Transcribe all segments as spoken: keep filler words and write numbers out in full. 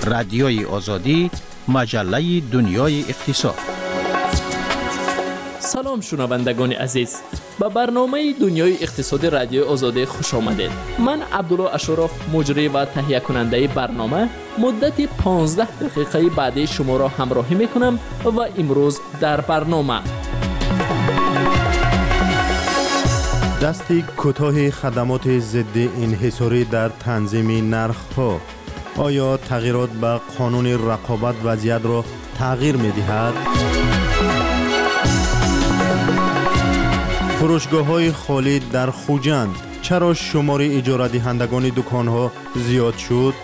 رادیوی آزادی، مجله دنیای اقتصاد. سلام شنوندگان عزیز، به برنامه دنیای اقتصاد رادیو آزادی خوش آمدید. من عبدالله اشرف، مجری و تهیه کننده برنامه، مدت پانزده دقیقه بعدی شما را همراهی میکنم و امروز در برنامه دستی کوتاه خدمات ضد انحصاری در تنظیم نرخ‌ها. آیا تغییرات به قانون رقابت وضعیت را تغییر می‌دهد؟ فروشگاه‌های خالی در خوجند، چرا شمار اجاره دهندگان دکان‌ها زیاد شد؟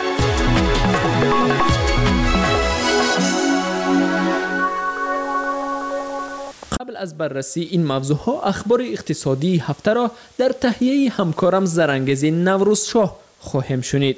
قبل از بررسی این موضوعها اخبار اقتصادی هفته را در تهیه همکارم زرنگز نوروز شاه خواهیم شنید.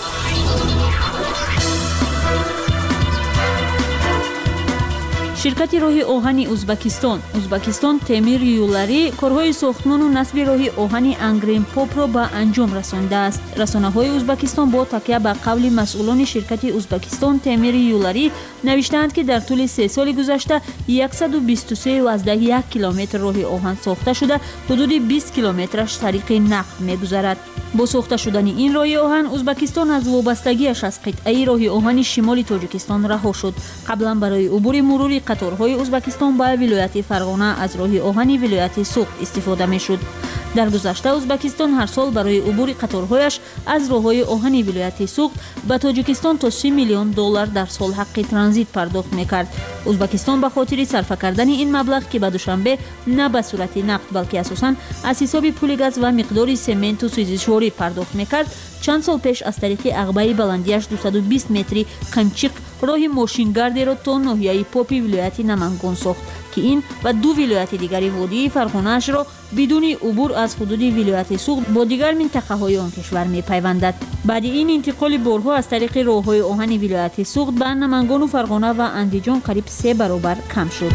شرکت راه آهن ازبکستان ازبکستان تعمیر یولری کارهای ساختمان و نصب راه آهن انگرین پاپ را به انجام رسانده است. رسانه‌های ازبکستان با تکیه به قول مسئولان شرکت ازبکستان تعمیر یولری نوشتند که در طول سه سال گذشته صد و بیست و سه و از ده یک کیلومتر راه آهن ساخته شده، حدود بیست کیلومترش طریق نفت می‌گذرد. با ساخته شدن این راه آهن ازبکستان از وابستگیش از قطعه راه آهن شمال تاجیکستان رها شد. قبلا برای عبور مروری قطارهای ازبکستان به ولایت فرغانه از راه آهن ولایت سوق استفاده می‌شد. در گذشته ازبکستان هر سال برای عبور قطارهایش از راههای آهن ولایت سوق به تاجیکستان تا سی میلیون دلار در سال حق ترانزیت پرداخت می‌کرد. ازبکستان به خاطر صرف کردن این مبلغ که به دوشنبه نه به صورت نقد بلکه اساساً از حساب پول گاز و مقدار سمنت و سوزشواری پرداخت می‌کرد، چند سال پیش از طریق عقبه بلندیش دویست و بیست متری قمچیق راه ماشینگردی را تا ناحیه پاپی ولایت نمنگان ساخت که این و دو ولایت دیگری وادی فرغانه‌اش را بدون عبور از حدود ولایت سوق با دیگر منطقه‌های آن کشور می‌پیوندد. بعد این انتقال بارها از طریق راه‌های آهن ولایت سوق به نمنگان و فرغانه و اندیجان قریب سه برابر کم شد.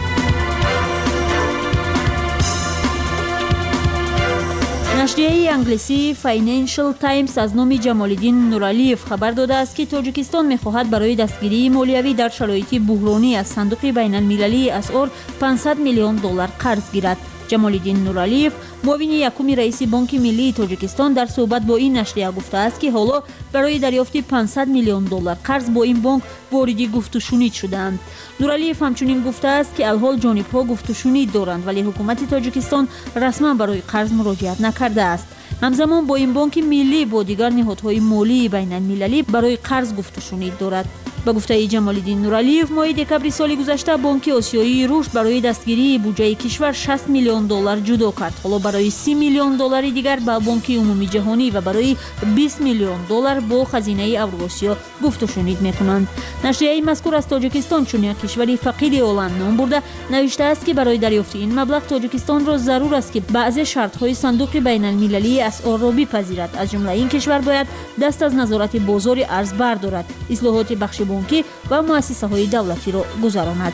نشریه انگلیسی فاینانشل تایمز از نام جمال‌الدین نورعلیف خبر داده است که تاجیکستان می‌خواهد برای دستگیری مالیوی در شرایط بحرانی از صندوق بین‌المللی اسعار پانصد میلیون دلار قرض گیرد. جمال‌الدین نورعلیف معاون یکم رئیس بانک ملی تاجیکستان در صحبت با این نشریه گفته است که حالا برای دریافت پانصد میلیون دلار قرض با این بانک وارد گفت و شنید شدند. نورعلیف همچنین گفته است که الحال جانب‌ها گفت و شنید دارند ولی حکومت تاجیکستان رسما برای قرض مراجعت نکرده است. همزمان با این بانک ملی با دیگر نهادهای مالی بین‌المللی برای قرض گفت و شنید دارد. به گفته جمال‌الدین نورعلیف، ماه دکمبر سال گذشته بانک آسیایی رشد برای دستگیری بودجه کشور شصت میلیون دلار جدا کرد. حالا برای سی میلیون دلار دیگر با بانک عمومی جهانی و برای بیست میلیون دلار با خزینه اوراسیا گفت و شنید می‌کنند. نشریه مذکور از تاجیکستان چون یک کشور فقیر عالم نام برده نوشته است که برای دریافت این مبلغ تاجیکستان را ضرور است که بعضی شرط‌های صندوق بین‌المللی اسعار را بپذیرد. از جمله این کشور باید دست از نظارت بازار ارز بردارد، اصلاحات بخش بانکی و مؤسسه‌های دولتی را گذراند.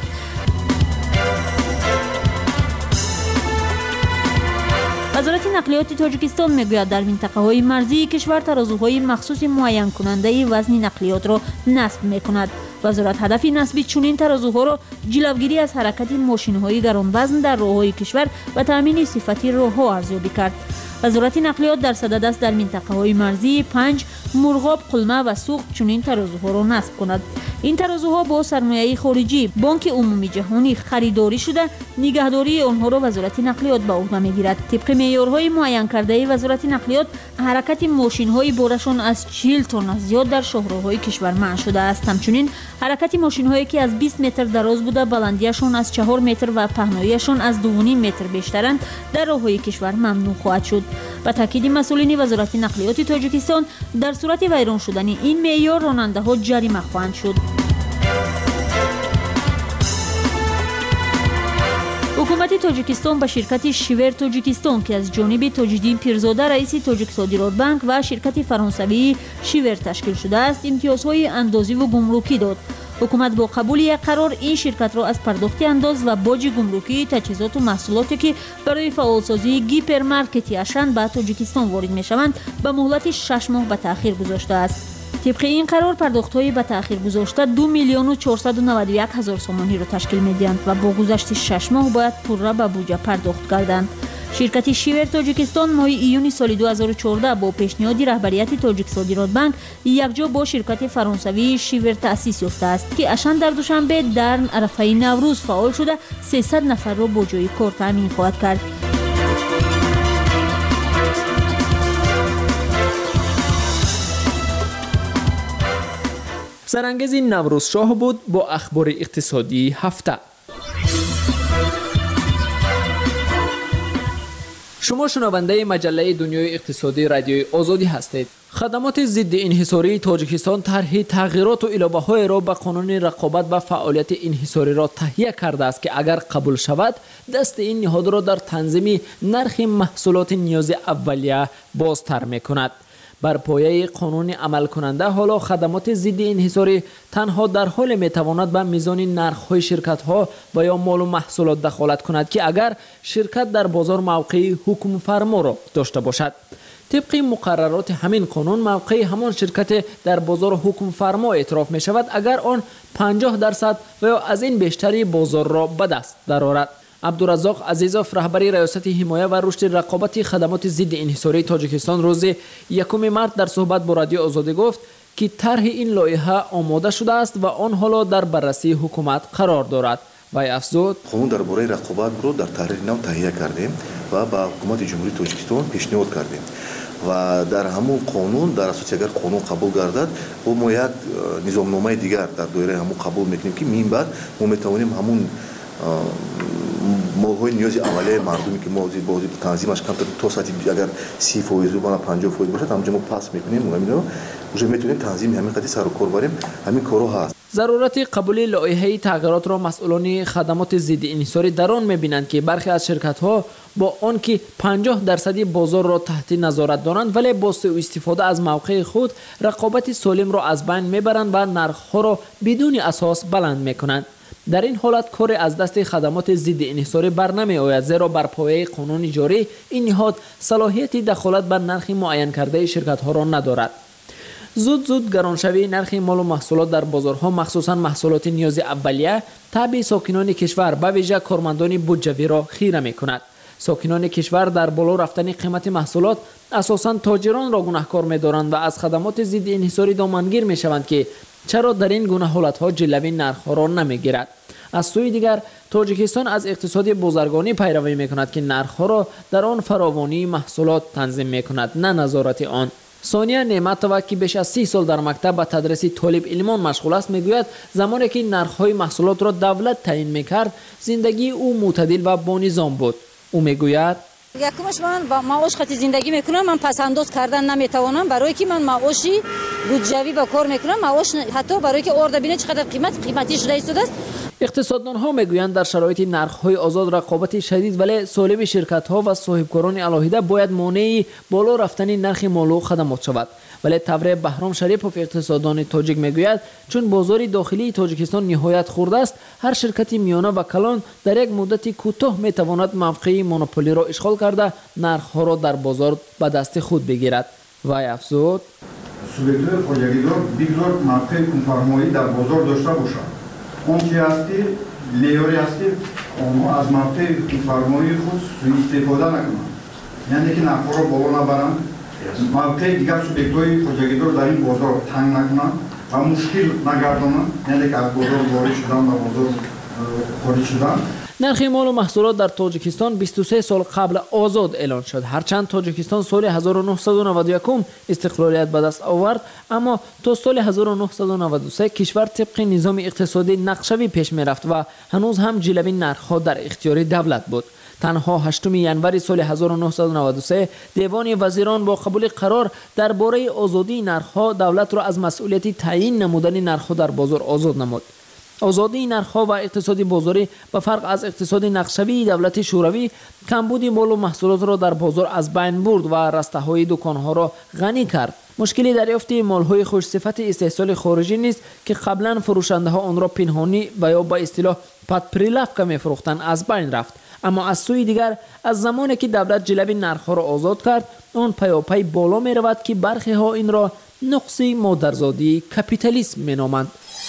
وزارت نقلیات تاجیکستان میگوید در منطقه‌های مرزی کشور ترازوهای مخصوص معین کننده وزن نقلیات را نصب می‌کند. وزارت هدف نصب چنین ترازوها را جلوگیری از حرکت ماشین‌های گران‌وزن در راه‌های کشور و تأمین صفتی راه‌ها ارزیابی کرد. وزارت نقلیات در صدد است در منطقه‌های مرزی پنج، مرغاب، قلمه و سوق چنین ترازوها را نصب کند. این ترازوها با سرمایه خارجی بانک عمومی جهانی خریداری شده، نگهداری آنها را وزارت نقلیات به عهده میگیرد. طبق معیارهای معین کرده وزارت نقلیات حرکت ماشین‌های بارشان از چهل تن از زیاد در شاهراه‌های کشور منع شده است. همچنین حرکت ماشین‌هایی که از بیست متر دراز بوده بلندیشان از چهار متر و پهناییشان از دو و نیم متر بیشترند در راه‌های کشور ممنوع خواهد شد. با تاکید مسئولین وزارت نقلیات تاجیکستان در صورت ویران شدن این معیار راننده‌ها جریمه خواهند شد. حکومت تاجیکستان با شرکت شیور تاجیکستان که از جانب تاج‌الدین پیرزاده رئیس تاجیک صادرات بانک و شرکت فرانسوی شیور تشکیل شده است امتیازهای اندازی و گمرکی داد. حکومت با قبول یک قرار این شرکت را از پرداخت انداز و باج گمرکی تجهیزات و محصولاتی که برای فعالسازی گیپرمارکتی اشن به تاجیکستان وارد می‌شوند به مهلت شش ماه به تأخیر گذاشته است. طبق این قرار پرداخت‌های به تأخیر گذاشته دو میلیون و چهارصد و نود و یک هزار سومانی را تشکیل می‌دهند و با گذشت شش ماه باید پورا به بودجه پرداخت گردند. شرکت شیور تاجیکستان ماه ایون سال دو هزار و چهارده با پیشنهاد رهبریت تاجیک صادرات بانک یکجا با شرکت فرانسوی شیور تأسیس یافته است که اشان در دوشنبه در عرفه نوروز فعال شده سیصد نفر را با جای کار تامین خواهد کرد. سرانگیز نوروز شاه بود با اخبار اقتصادی هفته. شما شنونده مجله دنیای اقتصادی رادیوی آزادی هستید. خدمات ضد انحصاری تاجیکستان طرح تغییرات و اضافه‌های را به قانون رقابت و فعالیت انحصاری را تهیه کرده است که اگر قبول شود دست این نهاد را در تنظیم نرخ محصولات نیاز اولیه بازتر می‌کند. بر پایه قانون عمل کننده حالا خدمات ضد انحصاری تنها در حال میتواند به میزان نرخ‌های شرکت‌ها و یا مال و محصولات دخالت کند که اگر شرکت در بازار موقع حکم فرما را داشته باشد. طبق مقررات همین قانون موقع همان شرکت در بازار حکم فرما اعتراف می شود اگر آن پنجاه درصد و یا از این بیشتری بازار را به دست درآورد. عبدالرزاق عزیزوف رهبری ریاست حمایت و رشد رقابت خدمات ضد انحصاری تاجیکستان روز یکم مارس در صحبت با رادیو آزادی گفت که طرح این لایحه آماده شده است و آن حالا در بررسی حکومت قرار دارد. وی افزود قانون درباره رقابت رو در طرح نو تهیه کردیم و با حکومت جمهوری تاجیکستان پیشنهاد کردیم و در همون قانون در اساس اگر قانون قبول گردد و ما یک نظامنامه دیگر در دایره همون قبول میکنیم که من بعد ما میتوانیم همون مال‌های نیاز اولیه مردمی که ما بازی تنظیمش کم تا ساعتی اگر سی فیصد و پنجاه فیصد باشه همونجا ما پاس میکنیم و اینو уже میتونیم تنظیم همین قضیه سر و کار بریم. همین کارو هست. ضرورت قبول لایحه تغییرات را مسئولان خدمات ضد انحصاری در آن می‌بینند که برخی از شرکت‌ها با آنکه پنجاه درصدی بازار را تحت نظارت دارند ولی با سوء استفاده از موقع خود رقابت سالم را از بین میبرند و نرخ‌ها را بدون اساس بلند میکنند. در این حالت کار از دست خدمات ضد انحصاری برنمی آید زیرا بر پایه قانون جاری این نهاد صلاحیت دخالت بر نرخ معین کرده شرکت‌ها را ندارد. زود زود گرانشوی نرخ مال و محصولات در بازارها مخصوصا محصولات نیاز اولیه طبع ساکنان کشور به ویژه کارمندان بودجوی را خیره می‌کند. ساکنان کشور در بالا رفتن قیمت محصولات اساساً تاجران را گناهکار می‌دارند و از خدمات ضد انحصاری دامنگیر می‌شوند که چرا در این گونه حالت‌ها جلوی نرخ‌ها را نمی‌گیرد. از سوی دیگر تاجیکستان از اقتصاد بازرگانی پیروی می‌کند که نرخ‌ها را در آن فراوانی محصولات تنظیم می‌کند نه نظارت آن. ثانیه نعمتова که بیش از سی سال در مکتب به تدریس طالب علمان مشغول است میگوید زمانی که نرخ‌های محصولات را دولت تعیین می‌کرد زندگی او معتدل و با نظام بود. او میگوید یکمش من با معاش خاطر زندگی میکنم من پس انداز کردن نمیتوانم برای که من معاشی بودجوی با کار میکنم معاش حتی برای که آورده بینه چقدر قیمت قیمتیش رئیس شده است. اقتصاددانها میگویند در شرایط نرخ‌های آزاد رقابت شدید ولی سالم شرکت‌ها و صاحبکاران علاهیده باید مانع بالا رفتن نرخ مال و خدمات شود. ولی تبر بهرام شریپوف اقتصاددان تاجیک میگوید چون بازار داخلی تاجیکستان نهایت خرد است هر شرکت میانه و کلان در یک مدت کوتاه میتواند موقع مونوپولی را اشغال کرده نرخ‌ها را در بازار به دست خود بگیرد. وی افزود سوبیکت‌های خودجویدار بگذار موقع کنفرمایی در بازار داشته باشند. اون چی هستی لیوری هستی اونها از موقع کنفرمایی خود سوء استفاده نکنند. یعنی که نرخ‌ها را بالا نبرند. موقع دیگر سوبیکت‌های خودجویدار در این بازار تنگ نکنند و مشکل نگردانند. یعنی که از بازار وارد شدن و بازار خارج شدن. نرخ مال و محصولات در تاجیکستان بیست و سه سال قبل آزاد اعلان شد. هرچند تاجیکستان سال هزار و نهصد و نود و یک استقلالیت به دست آورد اما تا سال هزار و نهصد و نود و سه کشور طبق نظام اقتصادی نقشوی پیش می رفت و هنوز هم جلوی نرخ‌ها در اختیار دولت بود. تنها هشتم ژانویه سال هزار و نهصد و نود و سه دیوان وزیران با قبول قرار درباره آزادی نرخ‌ها دولت را از مسئولیت تعیین نمودن نرخ‌ها در بازار آزاد نمود. آزادی نرخ‌ها و اقتصادی بازاری به فرق از اقتصاد نقشوی دولت شوروی کمبود مال و محصولات را در بازار از بین برد و رسته‌های دکان‌ها را غنی کرد. مشکلی دریافت مال‌های خوش صفت استحصال خارجی نیست که قبلا فروشنده‌ها آن را پنهانی و یا با اصطلاح پد پریلافکا می‌فروختند از بین رفت. اما از سوی دیگر از زمانی که دولت جلوی نرخ‌ها را آزاد کرد آن پیاپی بالا می‌رود که برخی‌ها این را نقص مادرزادی کپیتالیسم مینامند.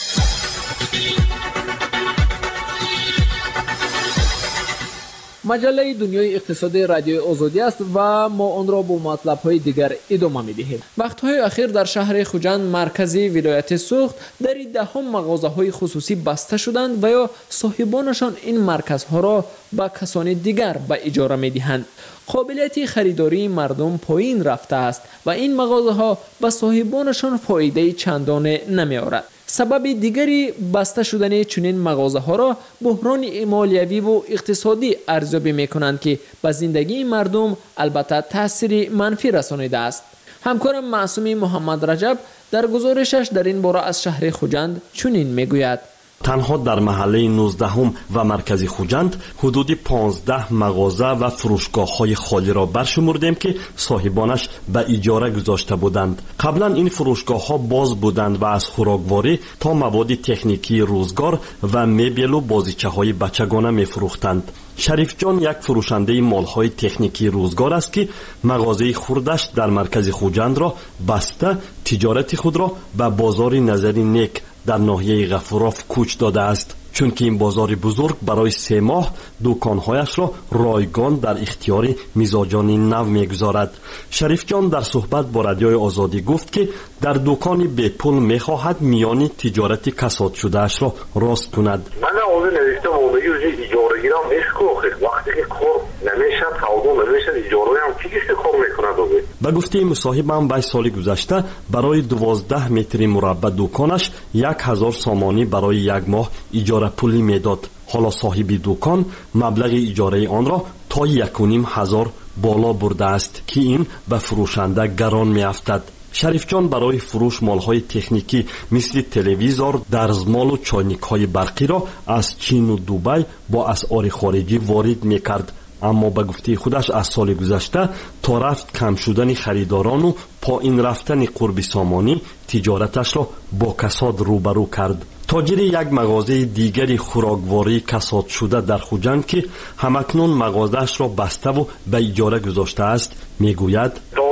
مجله دنیای اقتصادی رادیوی آزادی است و ما آن را با مطلب‌های دیگر ادامه می‌دهیم. وقت‌های اخیر در شهر خوجند مرکزی ولایت سوخت در دهم مغازه‌های خصوصی بسته شدند و یا صاحبانشان این مرکزها را به کسان دیگر به اجاره می‌دهند. قابلیت خریداری مردم پایین رفته است و این مغازه‌ها به صاحبانشان فایده چندان نمی‌آورد. سبب دیگری بسته شدن چنین مغازه‌ها را بحران مالیوی و اقتصادی ارزیابی می‌کنند که به زندگی مردم البته تاثیر منفی رسانیده است. همکارم معصومی محمد رجب در گزارشش در این باره از شهر خوجند چنین می‌گوید: تنها در محله نوزدهم و مرکزی خوجند حدود پانزده مغازه و فروشگاه های خالی را برشمردیم که صاحبانش به اجاره گذاشته بودند. قبلا این فروشگاه ها باز بودند و از خوراکواری تا مواد تکنیکی روزگار و مبل و بازیچه های بچگانه می فروختند. شریف جان یک فروشنده مال های تکنیکی روزگار است که مغازه خوردش در مرکز خوجند را بسته تجارت خود را به بازار نظری نیک در ناحیه غفوراف کوچ داده است، چون که این بازار بزرگ برای سه ماه دکانهایش را رایگان در اختیار میزاجان نو میگذارد. شریف جان در صحبت با رادیوی آزادی گفت که در دکانی به پول میخواهد میان تجارت کساد شده اش را راست کند. من اون نوشتم اومدی وجه اجاره گیرم اشکو وقتی که کار نمیشد حاضر نمیشد اجاره هم چیزی کار میکند. به گفته مصاحبم بای سال گذشته برای دوازده متر مربع دکانش یک هزار سامانی برای یک ماه اجاره پولی میداد. حالا صاحب دکان مبلغ اجاره آن را تا یک و نیم هزار بالا برده است که این به فروشنده گران میافتد. شریف جان برای فروش مالهای تکنیکی مثل تلویزور، دستمال و چاینک‌های برقی را از چین و دبی با اسعار خارجی وارد میکرد. اما به گفته خودش از سال گذشته تا رفت کم شدن خریداران و پایین رفتن قرب سامانی تجارتش را با کساد روبرو کرد. تاجر یک مغازه دیگری خوراکواری کساد شده در خوجند که همکنون مغازه‌اش را بسته و به اجاره گذاشته است میگوید: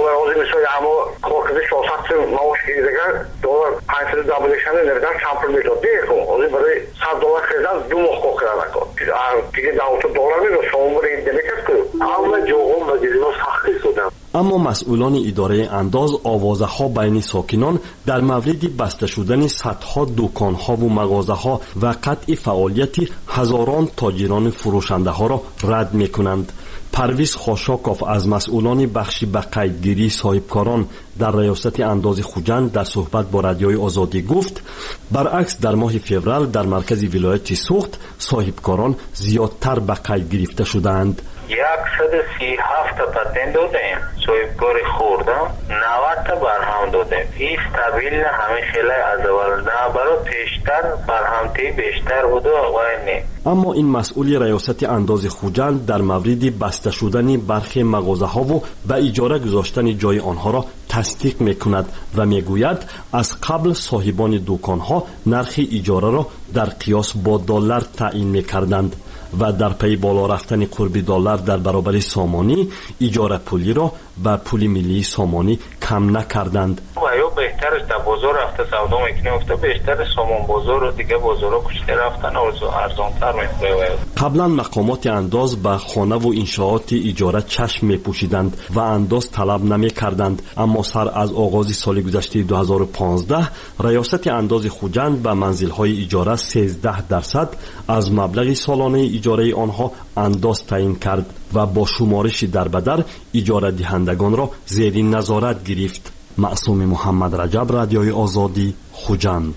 معاش گیرگان دلار پنجصد دابلشان نردن چامپر میداد دیگه اولی برای صد دلار خریدن دو ماه کار کردن دیگه دوت دلار میداد شما برای دمیکت کنید اما جوهم و دیدیم سختی شدن. اما مسئولان اداره انداز آوازه ها بین ساکنان در مورد بسته شدن صدها دکان ها و مغازه ها و قطع فعالیت هزاران تاجران فروشنده ها را رد می کنند. پرویز خاشاکوف از مسئولان بخشی به قیدگیری صاحبکاران در ریاست انداز خوجند در صحبت با رادیوی آزادی گفت: برعکس در ماه فوریه در مرکز ولایت سوخت صاحبکاران زیادتر به قید گرفته شدند. صد و سی و هفت تا پتن دادیم، صاحبکار خوردم نود تا برهم دادیم. این استابیل نه، همه خیلی از اول نه برای پیشتر برهمتی بیشتر بوده آقای نه. اما این مسئول ریاست انداز خوجند در مورد بسته شدن برخی مغازه ها و به اجاره گذاشتن جای آنها را تصدیق میکند و میگوید از قبل صاحبان دکان ها نرخ اجاره را در قیاس با دلار تعیین میکردند و در پی بالا رفتن قرب دلار در برابر سامانی اجاره پولی را به پول ملی سامانی کم نکردند. یا بهترش در بازار رفته سودا میکنه افته بیشتر سامان بازار و دیگه بازارها کشته رفتن ارزانتر میکنه. قبلا مقامات انداز به خانه و انشاءات اجاره چشم میپوشیدند و انداز طلب نمیکردند، اما سر از آغاز سال گذشته دو هزار و پانزده ریاست انداز خوجند به منزل‌های اجاره سیزده درصد از مبلغ سالانه اجاره آنها انداز تعیین کرد و با شمارش در بدر اجاره دهندگان را زیر نظارت گرفت. معصوم محمد رجب، رادیوی آزادی، خوجند.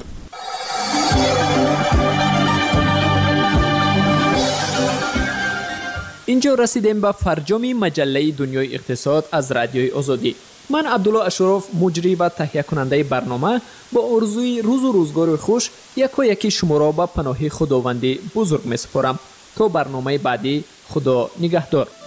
اینجا رسیدیم به فرجام مجله دنیای اقتصاد از رادیوی آزادی. من عبدالله اشرف، مجری و تهیه کننده برنامه، با آرزوی روز و روزگار خوش یک و یکی شما را به پناه خداوند بزرگ می سپارم. تا برنامه بعدی، خدا نگهدار.